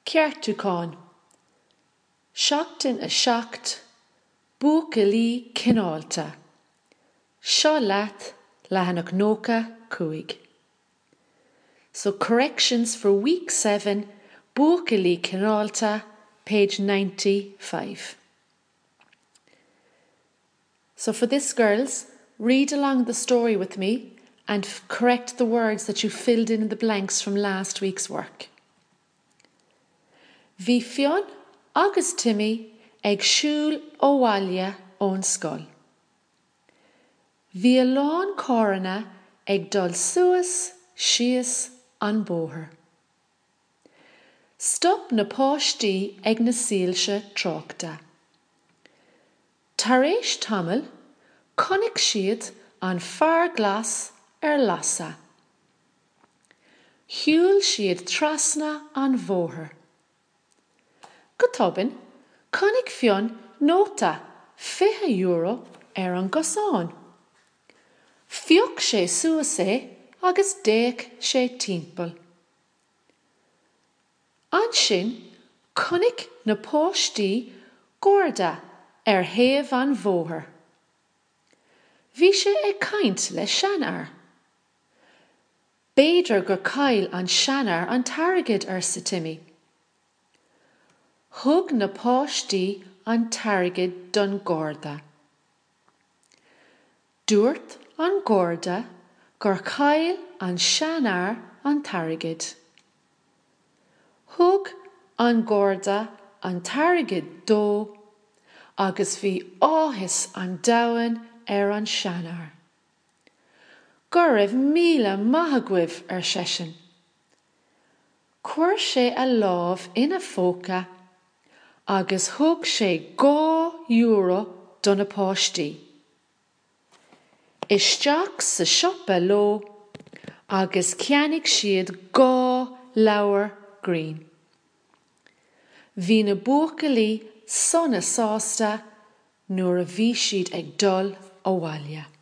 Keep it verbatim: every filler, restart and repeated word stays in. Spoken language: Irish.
Ceartúcháin. Seachtain a seacht, buacailí cineálta. Seo leat lehanach nócha cúig. So corrections for week seven, buacailí cineálta, page ninety-five. So for this, girls, read along the story with me and f- correct the words that you filled in the blanks from last week's work. Bhí Fionn agus Timmy ag siúl óháile ón scoil. Bhí a lán córanna ag dul suas síos an bóthar. Stop na páistí ag na síolse tráchta. Tar éis tamil, connic siad an fear glas ar lasa. Shiúil siad trasna an bhóthar. Go tobann, connic Fionn nóta fiche euro ar an gosán. Fioc sé suas é agus déach sé timpeall. Ansin, connic na páistí górda ar thaobh an bhóthar. Bhí sé ag caint le seanar. Béidir gur cail an seanar an targad ar sa Timmy. Thug na páistí an targad don górda. Dúirt an górda gur cail an seanar an targad. Thug an górda an targad dó, agus bhí áthas an domhan ar an seanar. Go raibh míle maithagüibh ar seisin. Cuir sé a lámh ina phóca, agus thug sé gá euro donna páistí. Isteach sa siopa ló, agus ceannaigh siad gá leabhar green. Bhí na buacailí sona sásta nuair a bhí siad ag dul óháile.